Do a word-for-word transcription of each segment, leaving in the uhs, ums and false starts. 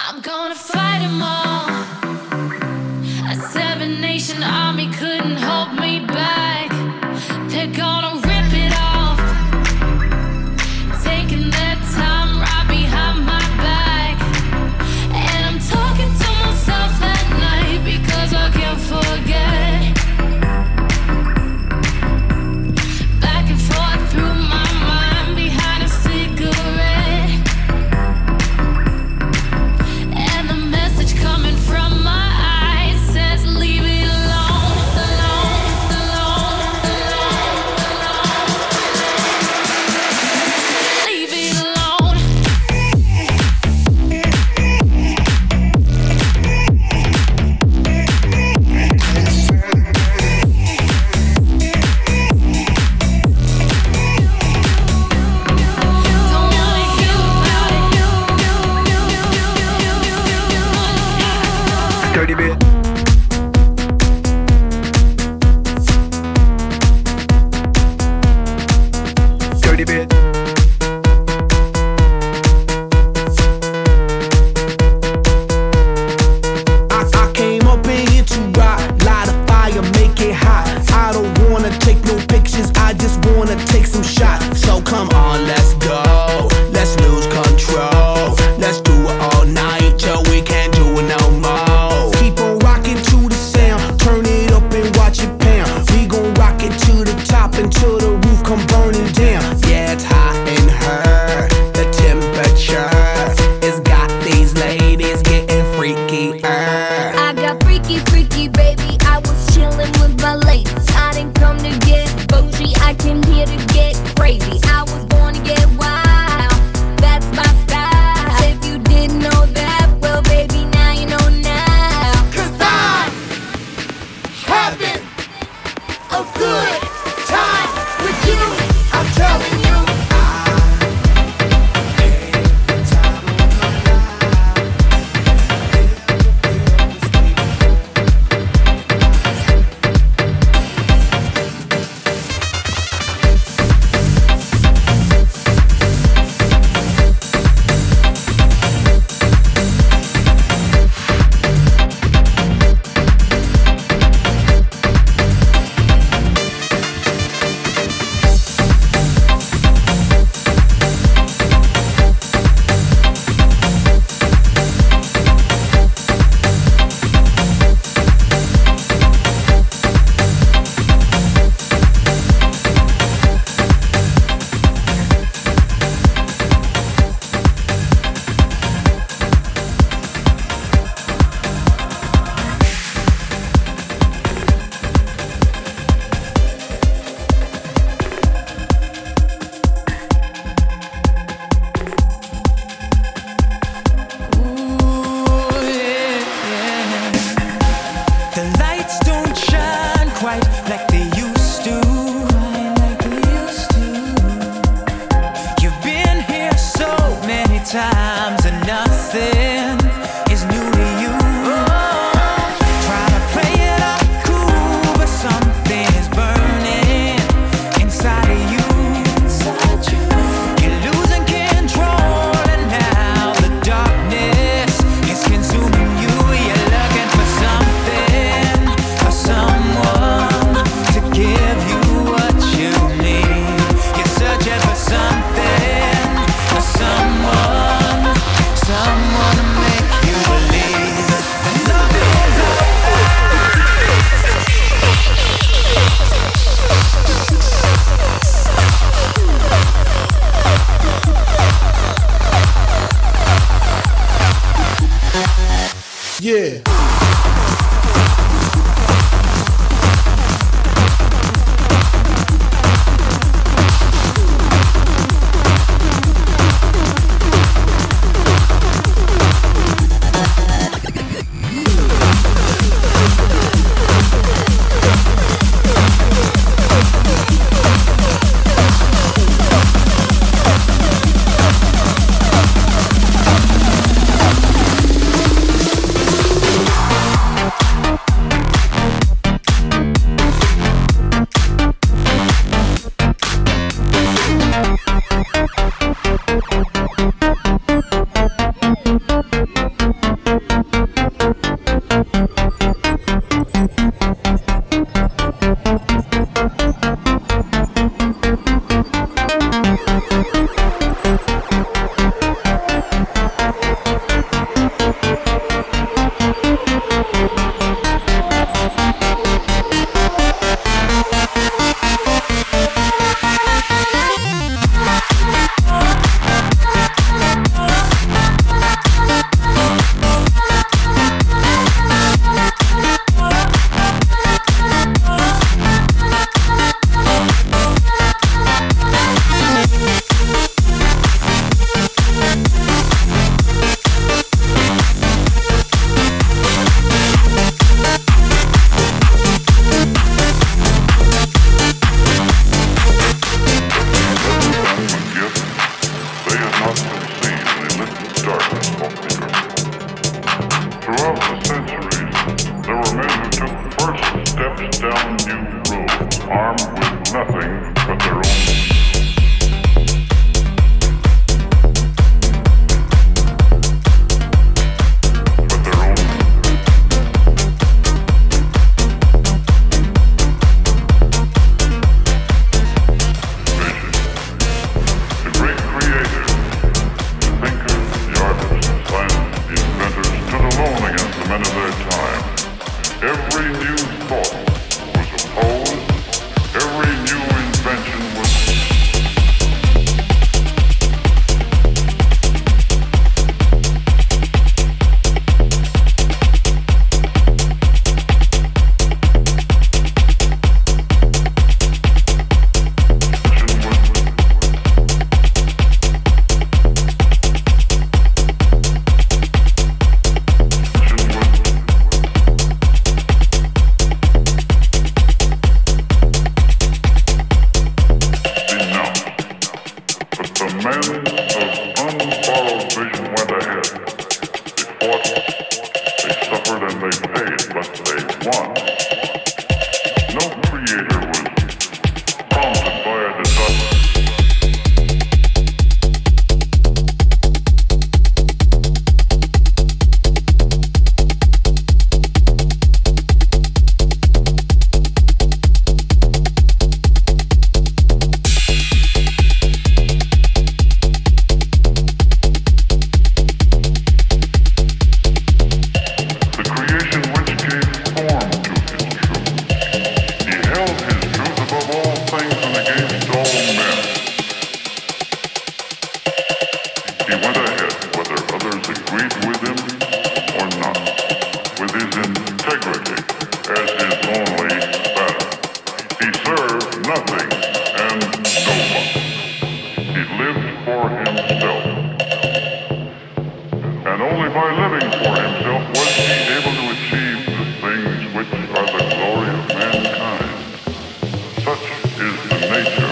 I'm gonna fight them all. A seven nation army couldn't hold me back. They're gonna rip it off, taking their time right behind my back. And I'm talking to myself at night because I can't forget. Back and forth through my mind behind a cigarette. And the message coming from my eyes says leave it alone, alone, alone, alone, alone. Leave it alone. Don't wanna hear about it. Dirty bit. Dirty bit. I, I came up in here to rock, light a fire, make it hot. I don't wanna take no pictures, I just wanna take some shots. So come on, let's go, let's lose control. Let's do it all night till we can't do it no more. Keep on rocking to the sound, turn it up and watch it pound. We gon' rock it to the top until the roof come burning down. Yeah, it's hot in her, the temperature has got these ladies getting freaky. I got freaky, freaky, baby. I was chillin' with my ladies. I didn't come to get bougie, I came here to get crazy. I was born to get wild, that's my style. If you didn't know that, well, baby, now you know now. Cause I'm having a good time with you. I'm telling you. The lights don't shine quite like they used to. You've been here so many times and nothing is new to you. Try to play it up cool, but something is burning inside of you. You're losing control and now the darkness is consuming you. You're looking for something or someone to give you what you need. You're searching for something or someone, someone to make you believe that love is Yeah. agreed with him or not, with his integrity as his only battle. He served nothing and no one. He lived for himself. And only by living for himself was he able to achieve the things which are the glory of mankind. Such is the nature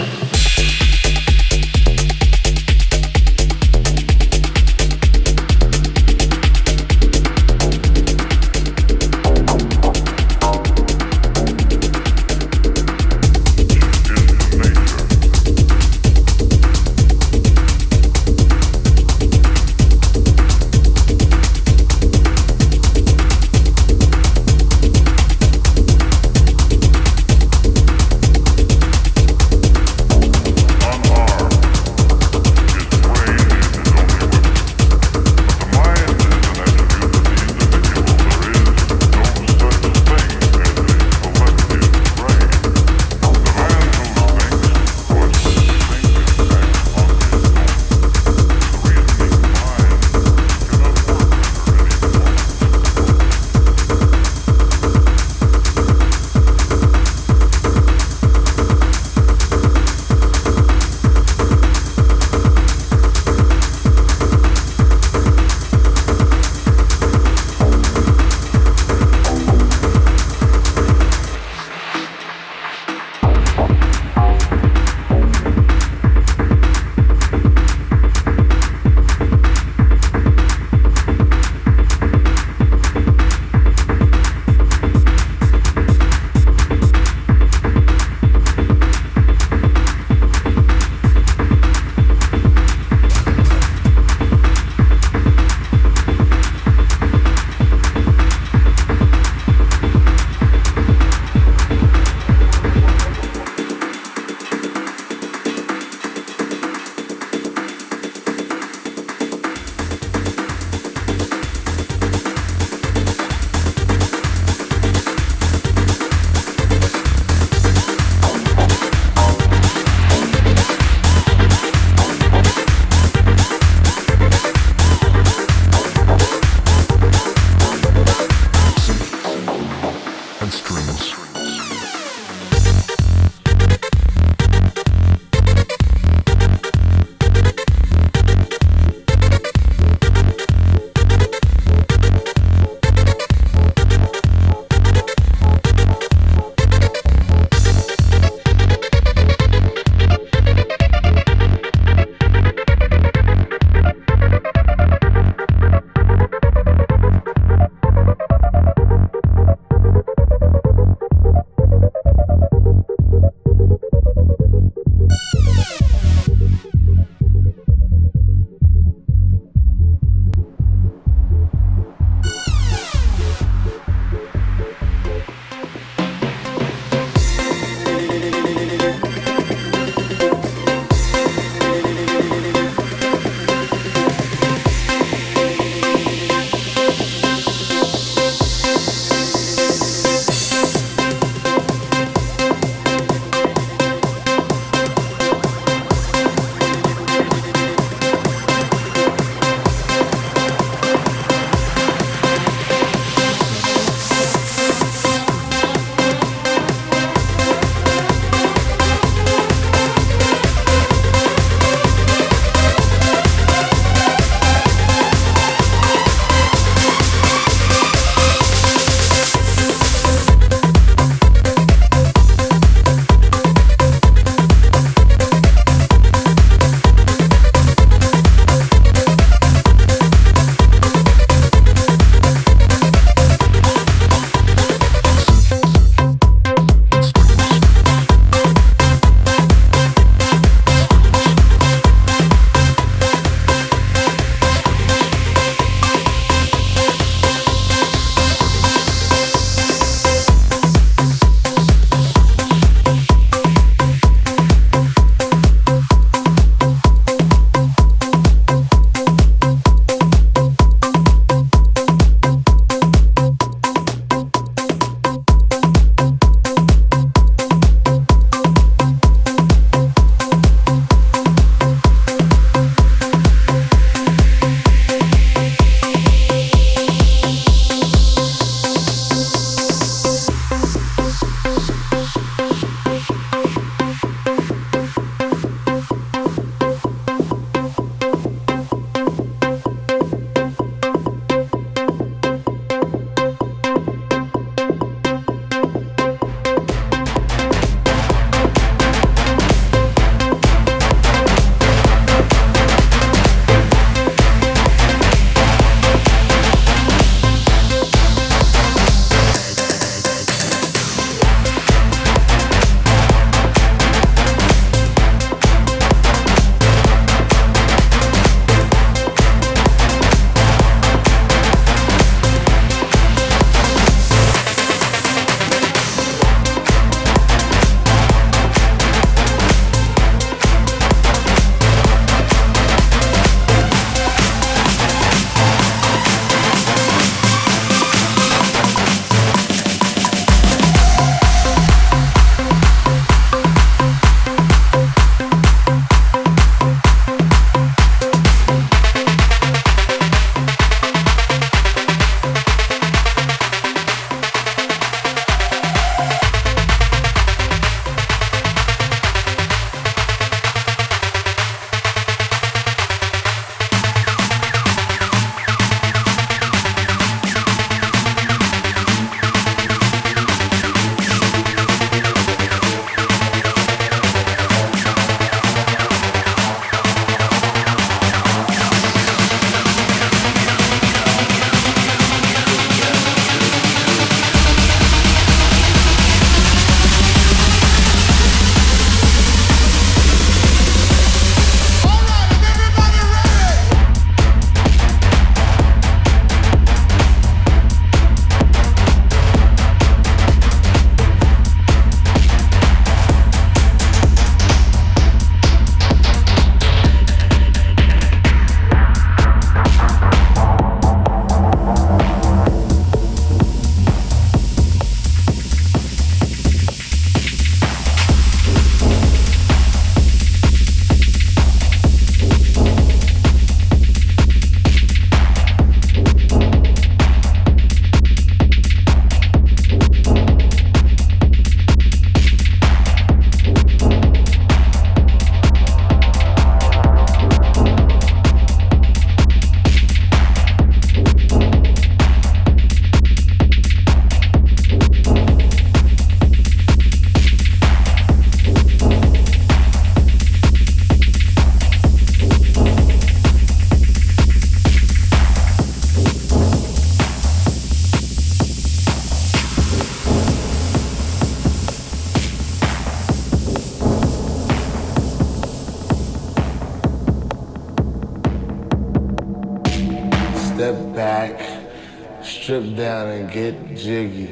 step back, strip down and get jiggy.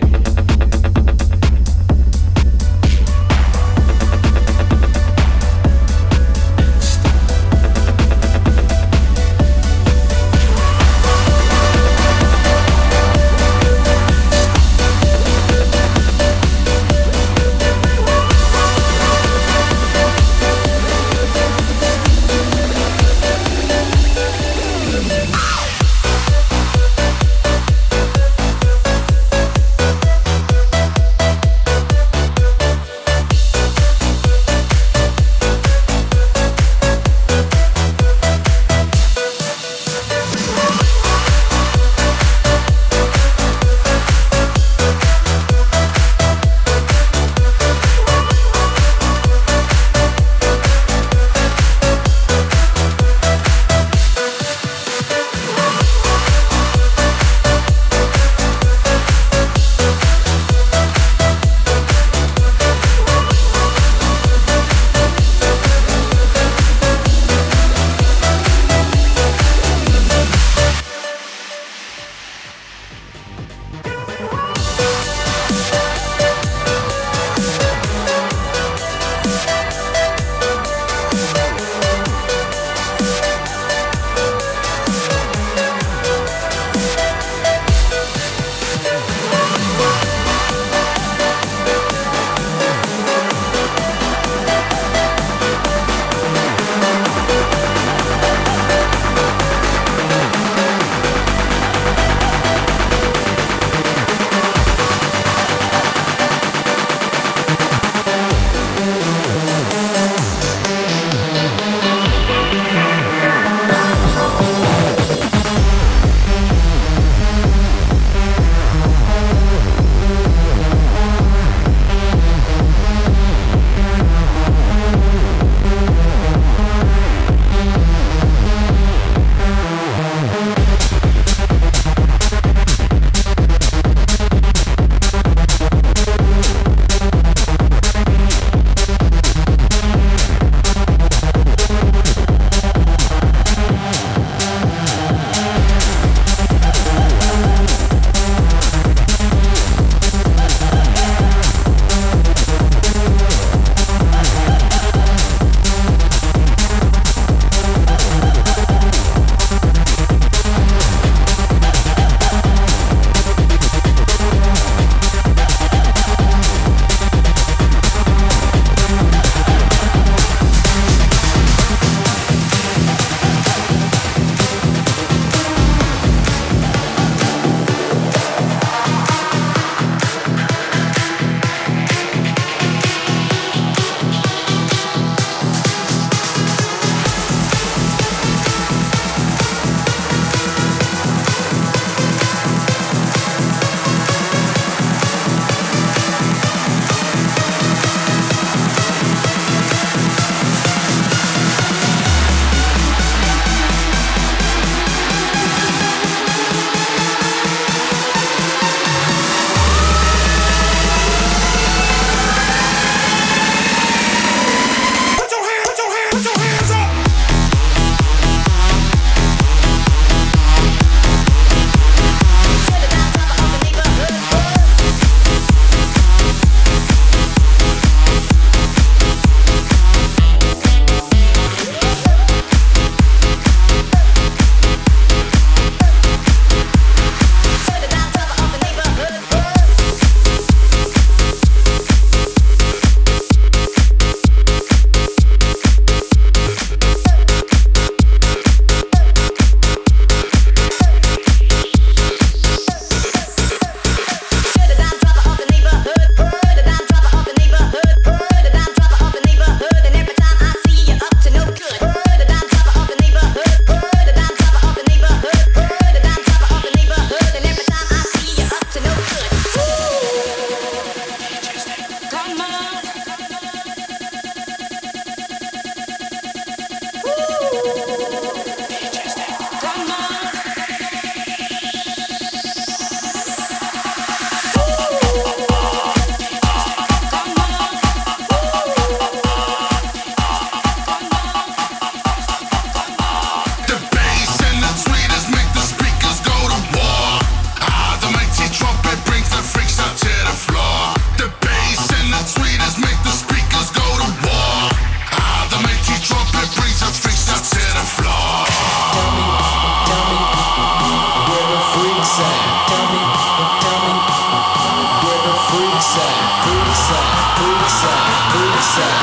freaks at? Tell me, tell me, where the freaks at? Freaks at, freaks at, freaks at,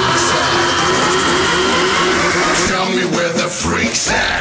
freaks at. Tell me where the freaks at.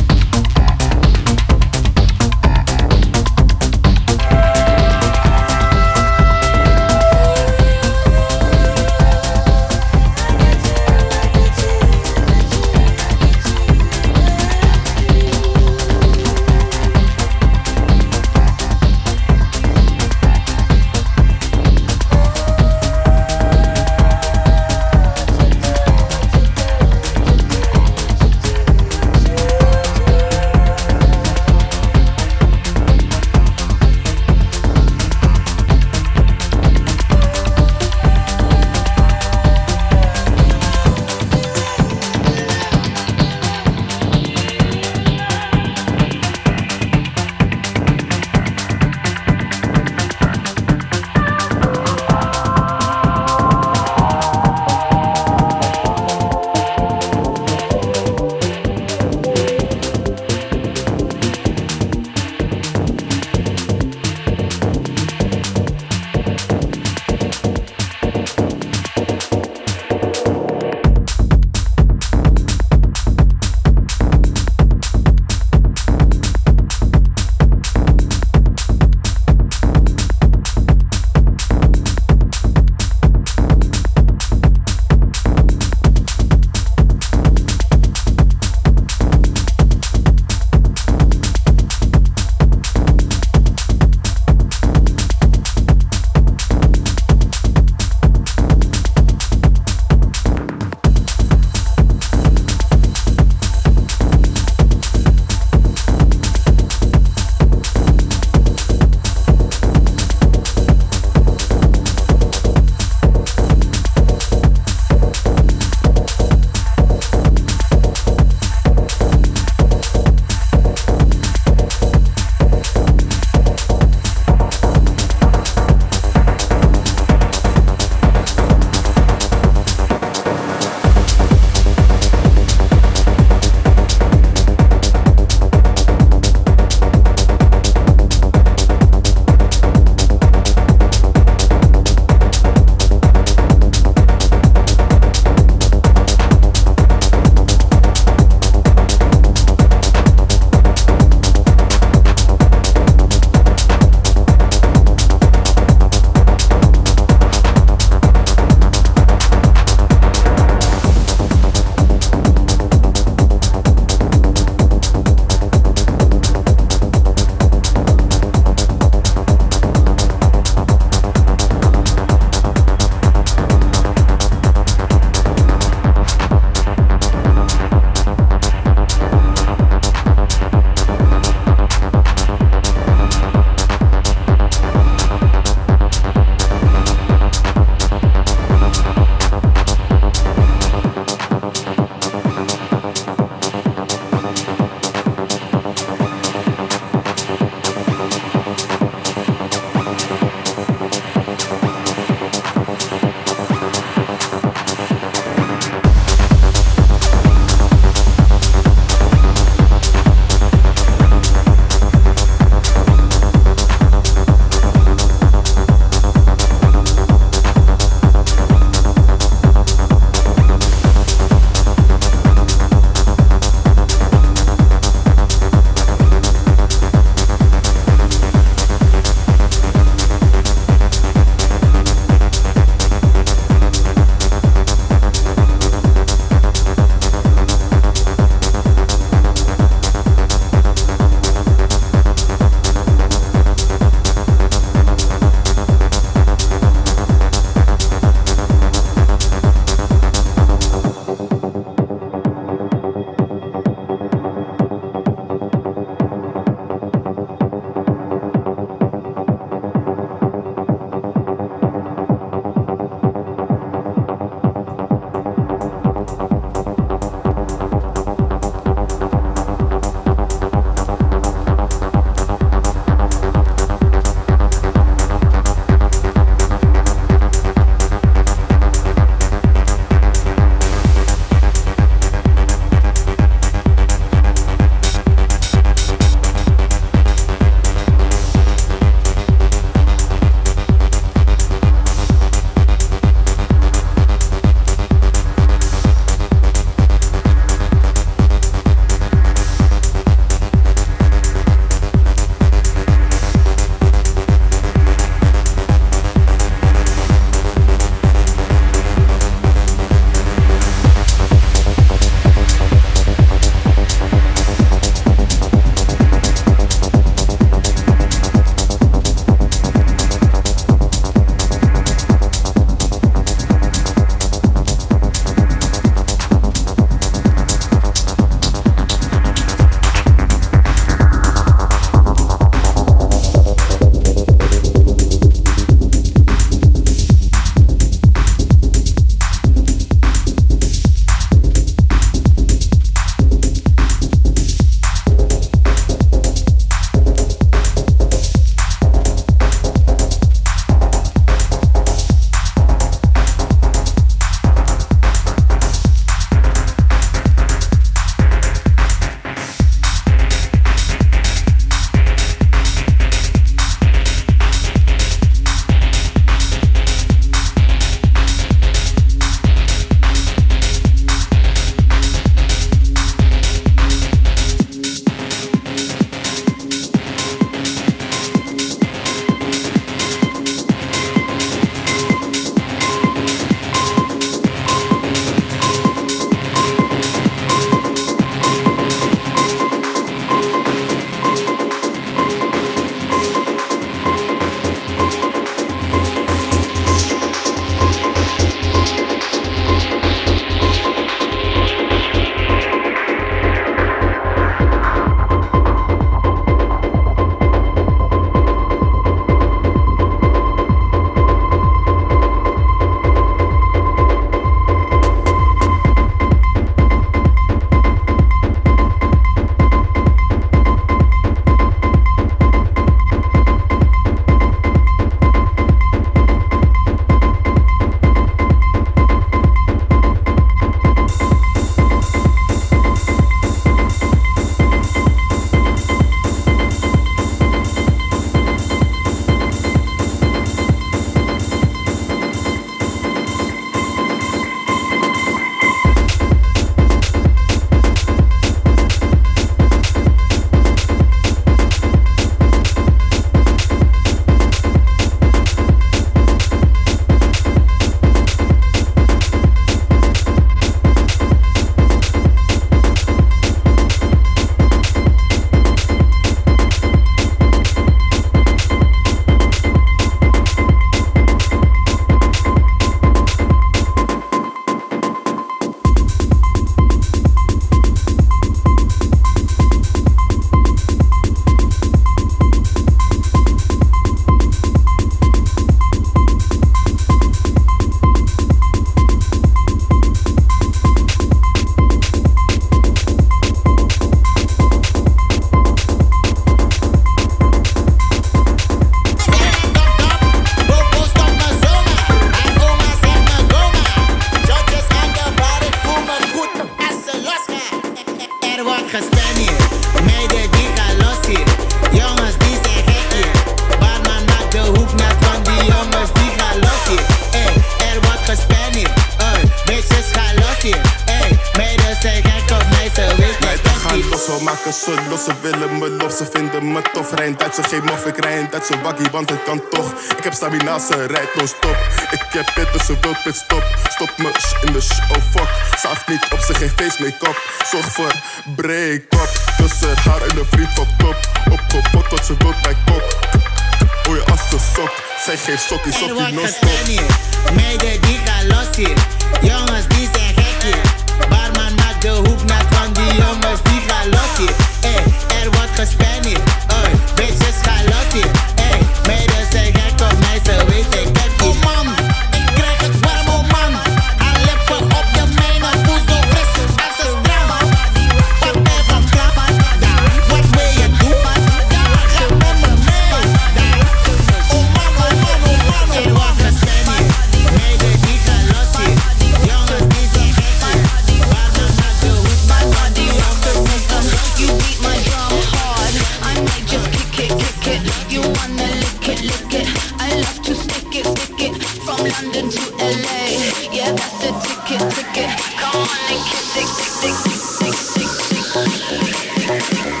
maken ze los, ze willen me los. Ze vinden me tof, rijn dat ze geen mof. Ik rij in dat ze waggie, want het kan toch. Ik heb stamina, ze rijdt non-stop. Ik heb pit, dus ze wil pit stop. Stop me sh in de sh, oh fuck. Ze heeft niet op, ze geen face make-up. Zorg voor break-up. Tussen haar en de vriend van top. Opgefokt tot ze wilt bij kop. Oh je als ze sok. Zij geeft sokkie, Er sokkie wordt non-stop. gespen hier, meiden die gaan los hier. Jongens die zijn gek hier. Barman maakt de hoek nat van die jongens die gaan los hier. Ey, er wordt gespen hier. Oi, bitches gaan los hier. Ey, meiden zijn gek op mij, ze weten ik heb die. Oh man, ik krijg het warm, oh man. Haar lippen op de mijne, voel zo fris als een strand. Wat er van krap, wat wil je doen? Ga met me mee. Oh man, oh man, oh man. Er wordt gespen hier, meiden die gaan los hier. Jongens die zijn gek hier. Barman maakt de hoek nat van die jongens die gaan los hier. You beat my drum hard. I might just kick it, kick it. You wanna lick it, lick it. I love to stick it, stick it. From London to L A. Yeah, that's the ticket, ticket. Come on and kick it, kick it, kick it, kick it, kick it.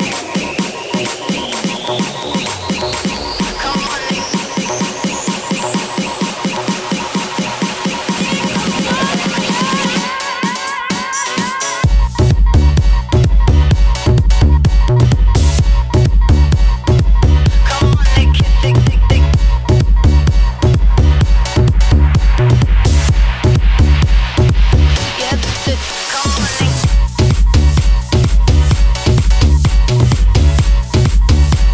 Come on and Come on and kick it, kick it. Yeah, that's it. Come on and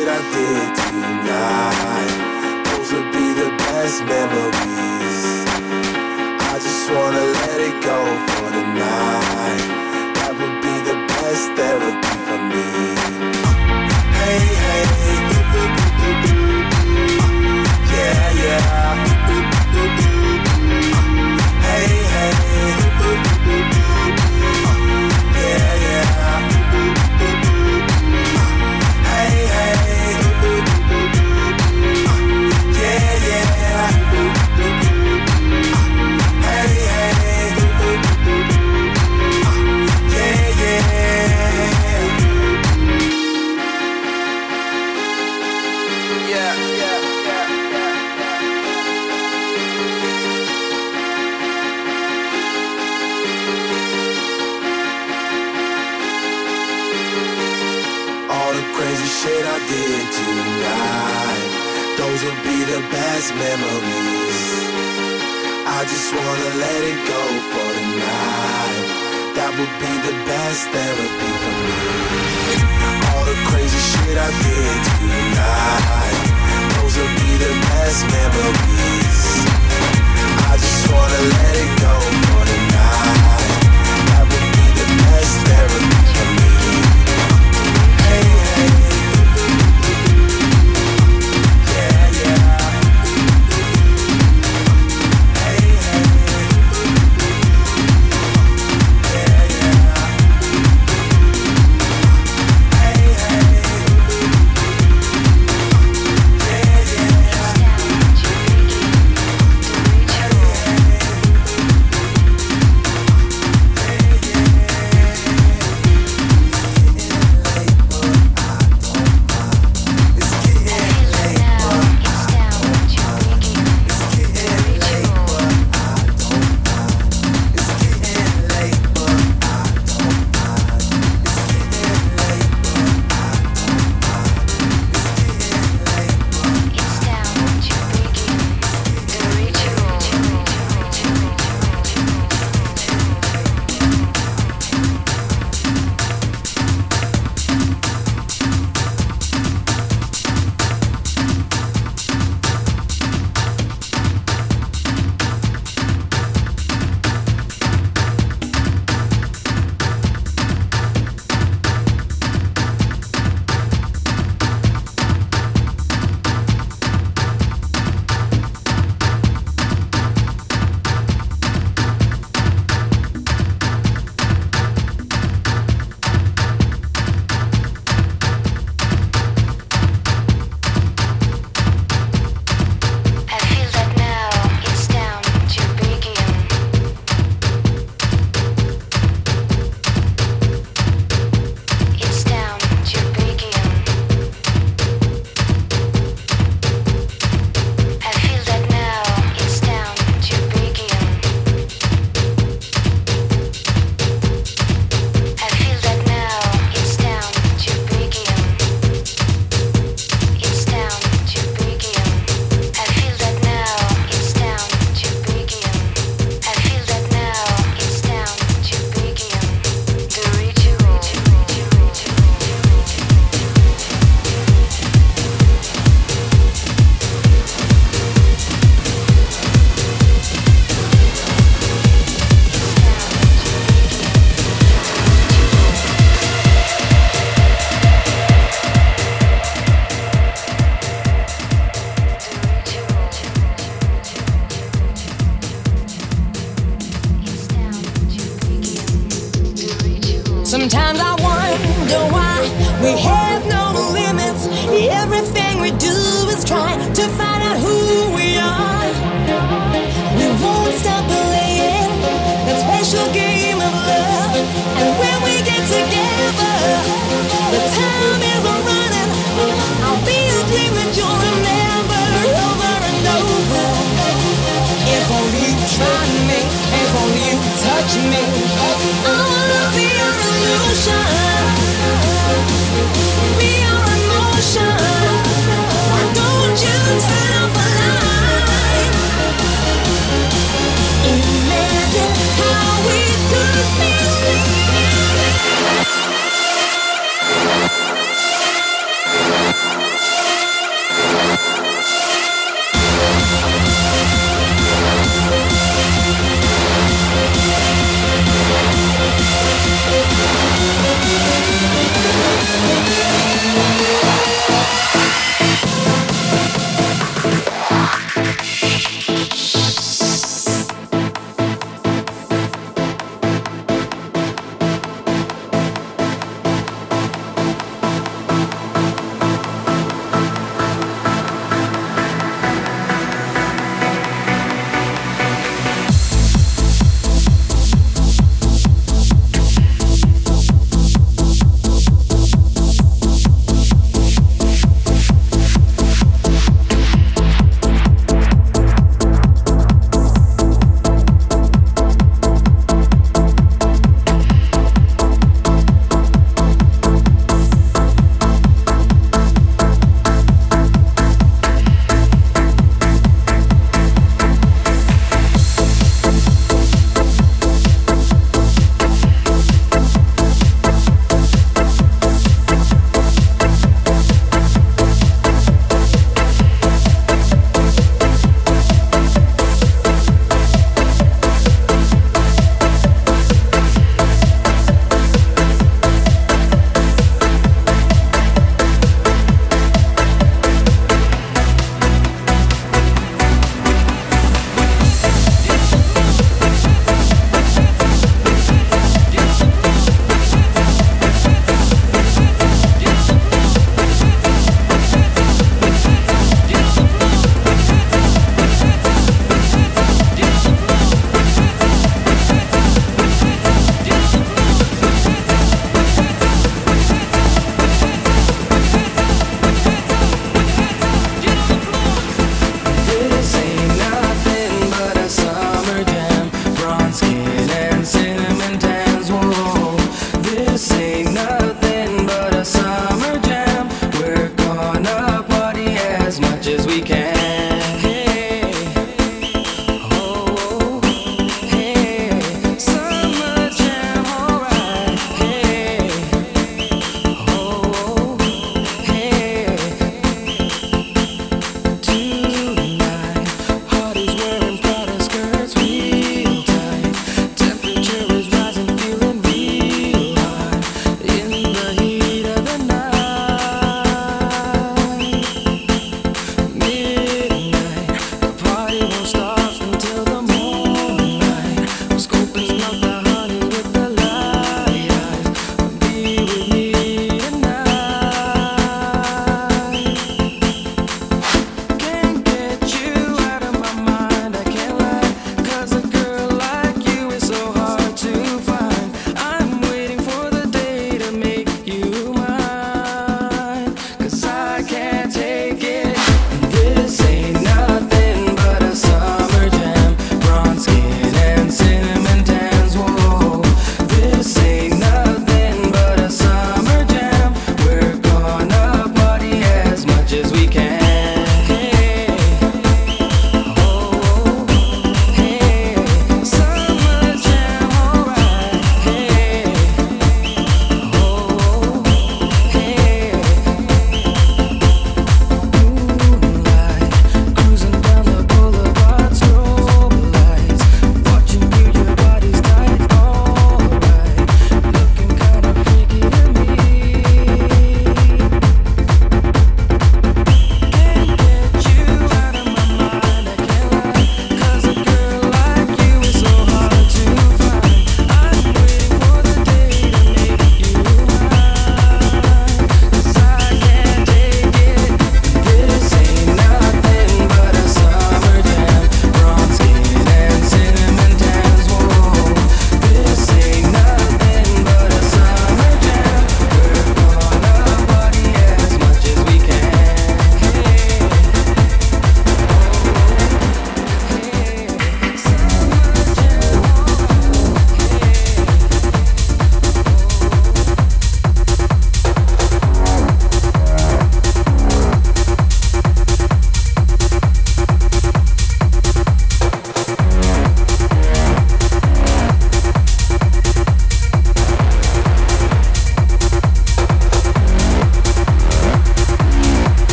shit I did tonight. Those would be the best memories. I just wanna let it go for the night. That would be the best therapy for me. Hey, hey, yeah, yeah. Hey, hey, yeah, yeah. Hey, hey, yeah, yeah. Hey, hey, yeah, yeah. Yeah, yeah, yeah, yeah, yeah. All the crazy shit I did tonight, those will be the best memories. I just wanna let it go for the night. That would be the best therapy for me. All the crazy shit I did tonight, those will be the best memories. I just wanna let it go for the night. That would be the best therapy for me. Hey, hey. Yeah, yeah. Hey, hey. Yeah, yeah. Hey, hey. Yeah, yeah. Sometimes I wonder why we have no limits. Everything we do is try to find out who we are. We won't stop playing that special game of love. And when we get together, the time is running. I'll be a dream that you'll remember over and over. If only you try me, if only you touch me, I wanna be a illusion. Be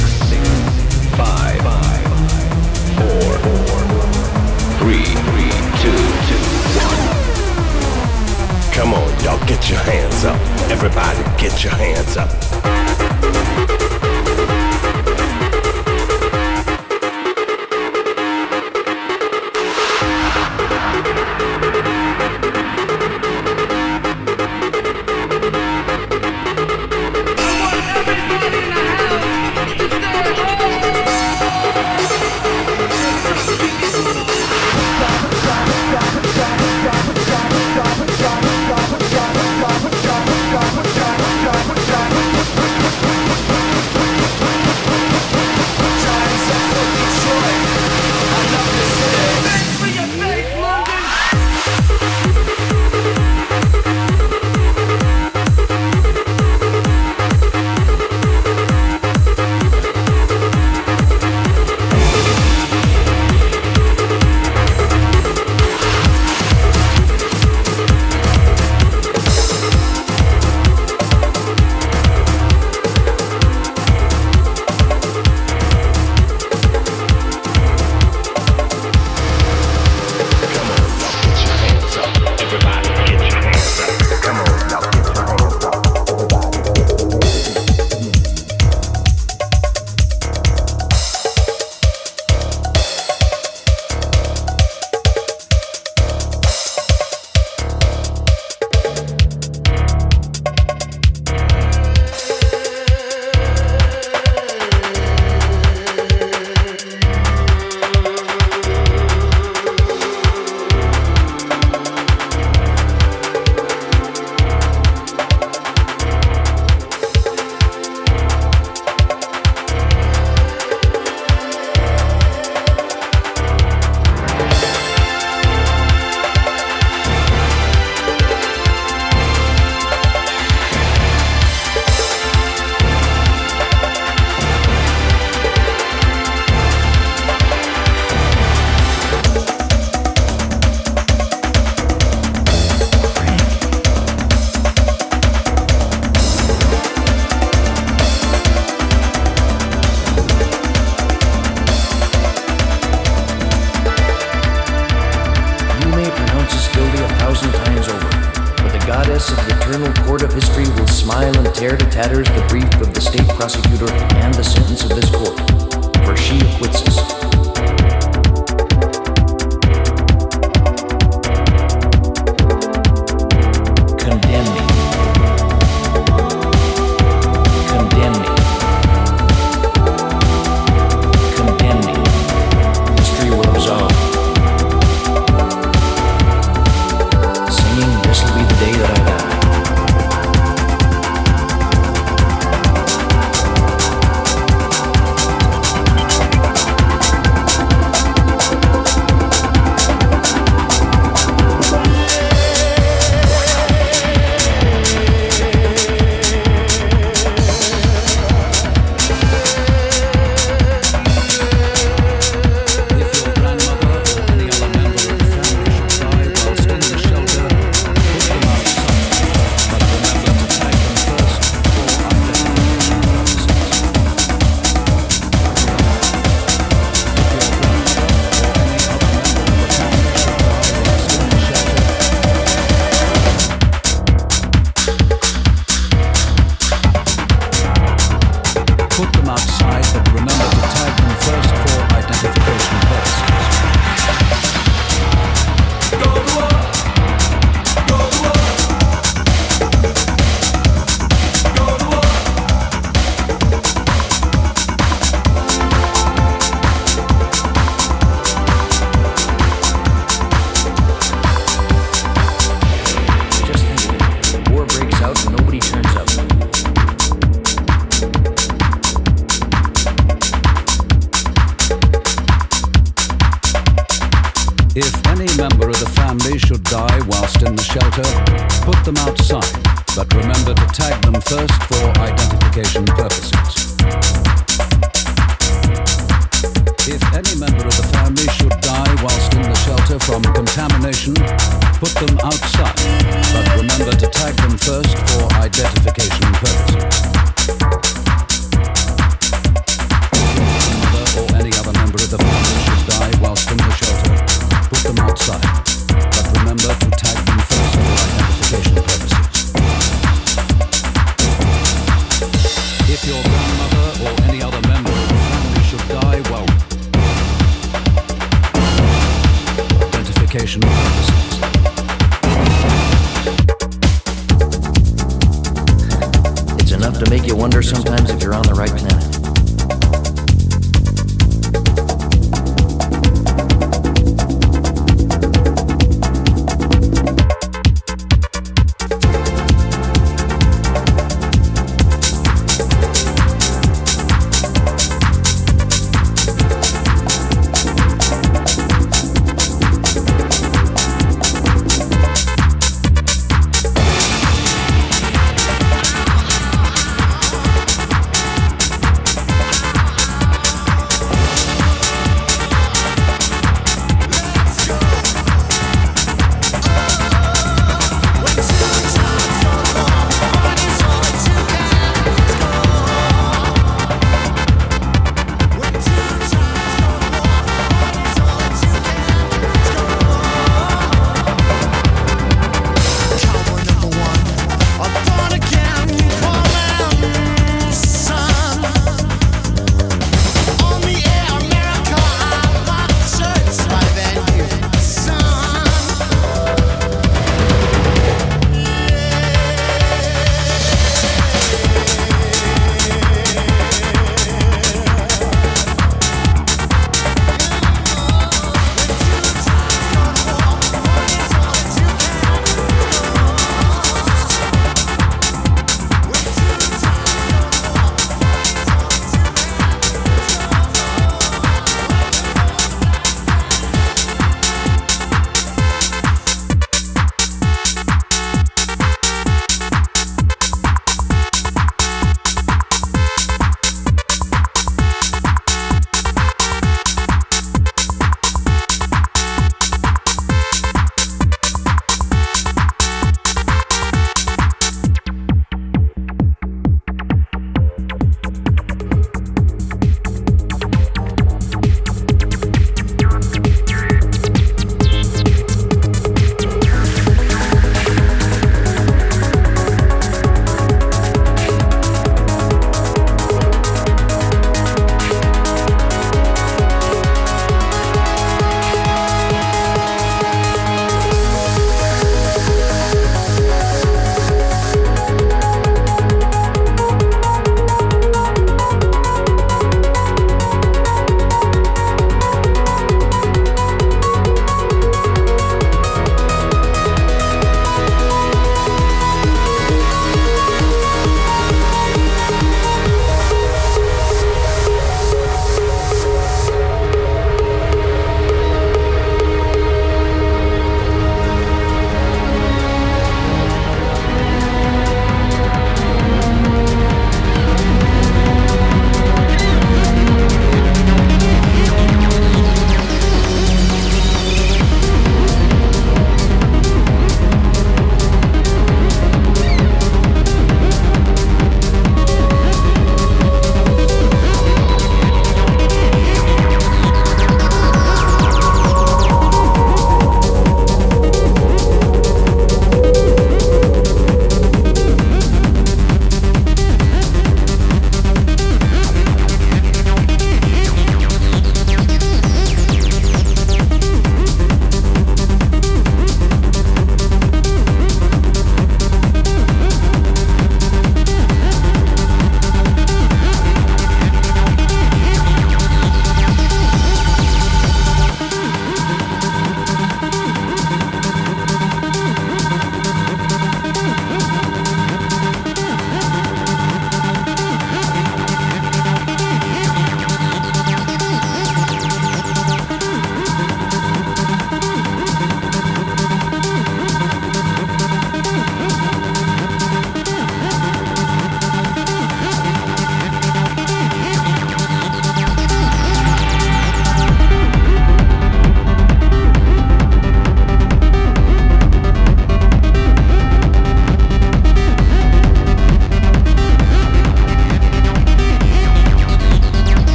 five, four, three, two, one. Come on, y'all, get your hands up. Everybody, get your hands up. Tatters the brief of the state prosecutor and the sentence of this court, for she acquits us. Condemn me. Condemn me. Condemn me. History will absolve. Singing, this'll be the day that I die. If any member of the family should die whilst in the shelter, put them outside, but remember to tag them first for identification purposes. If any member of the family should die whilst in the shelter from contamination, put them outside, but remember to tag them first for identification purposes. identification purposes. It's enough to make you wonder sometimes if you're on the right planet.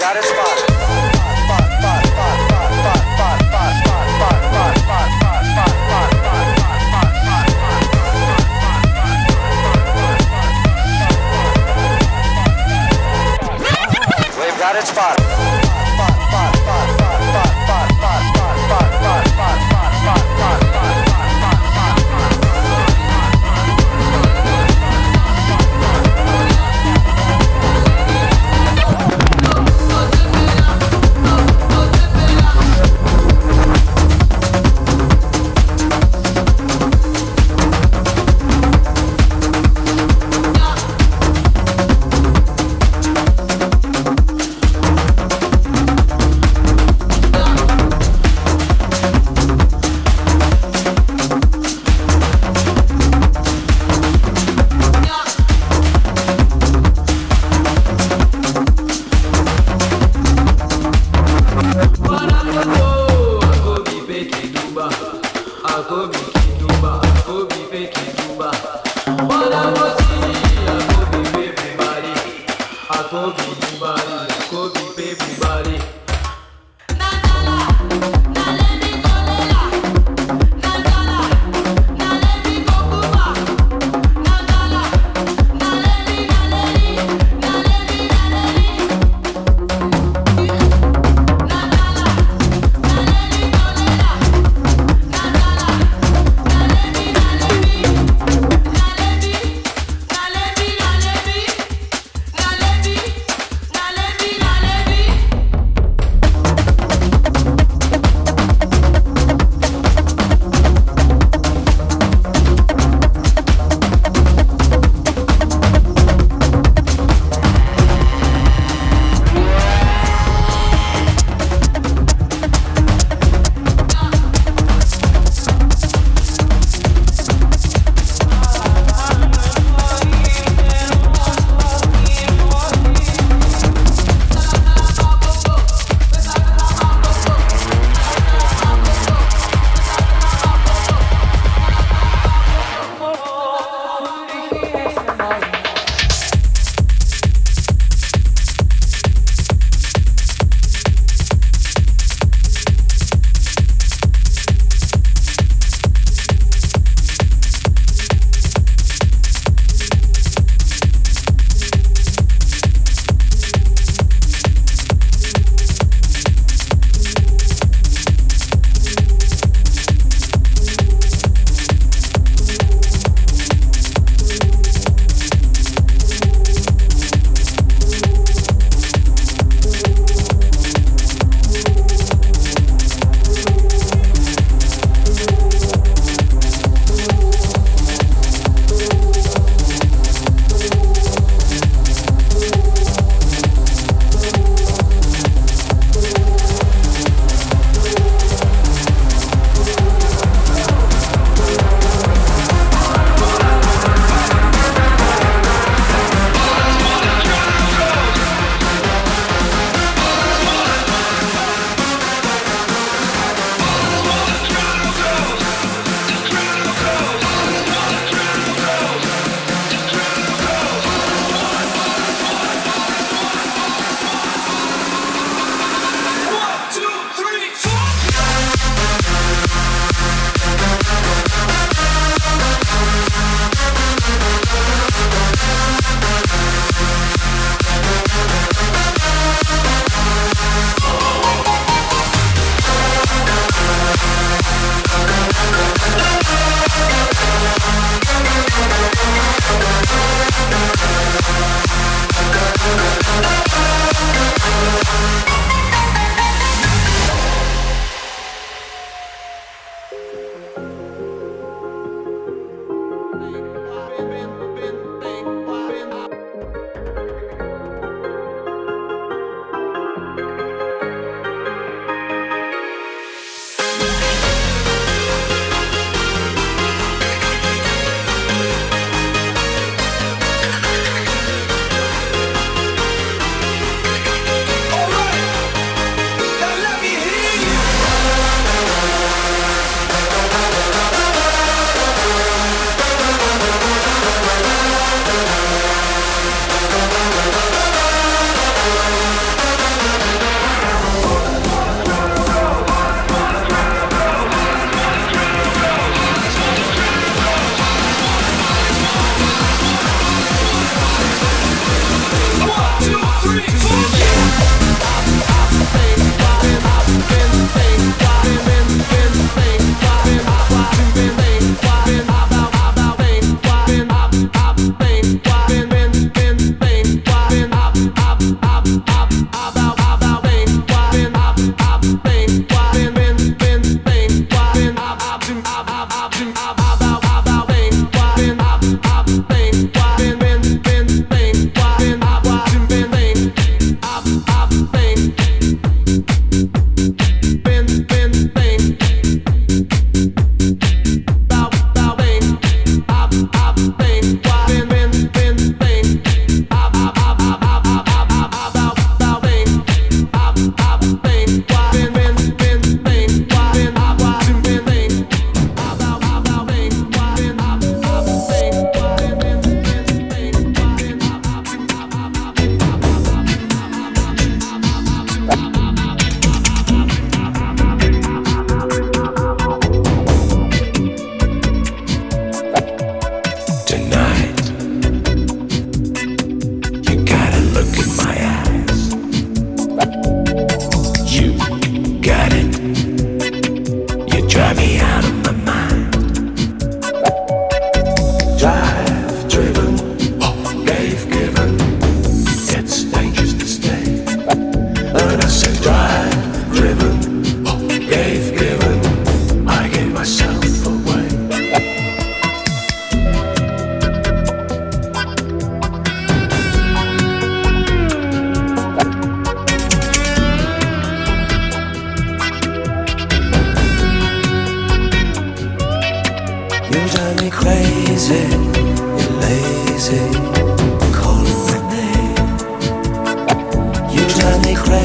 got it spotted. We've got it spotted.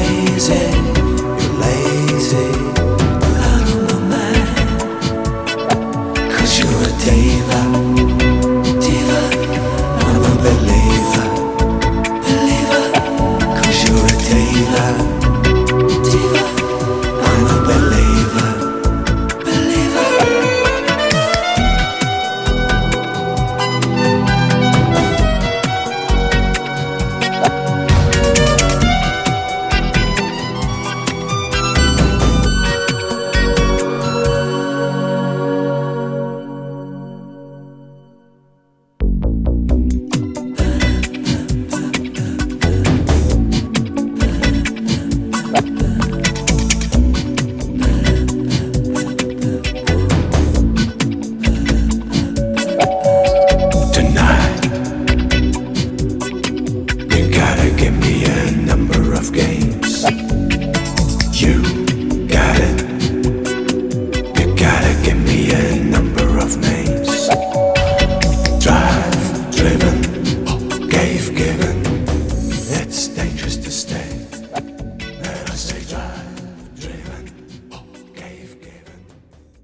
crazy, you're lazy.